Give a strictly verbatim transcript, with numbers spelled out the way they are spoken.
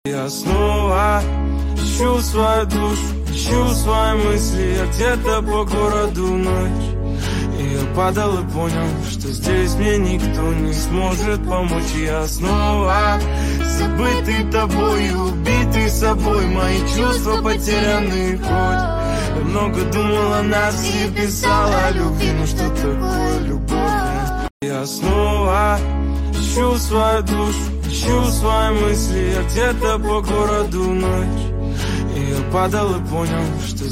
Я снова ищу свою душу, ищу свои мысли, я где-то по городу ночь. И я падал и понял, что здесь мне никто не сможет помочь. Я снова забытый тобой, убитый собой, мои чувства потеряны хоть. Я много думал о нас и писал о любви, но что такое любовь? Я снова ищу свою душу, ищу свои мысли, я где-то по городу ночь. И я падал и понял, что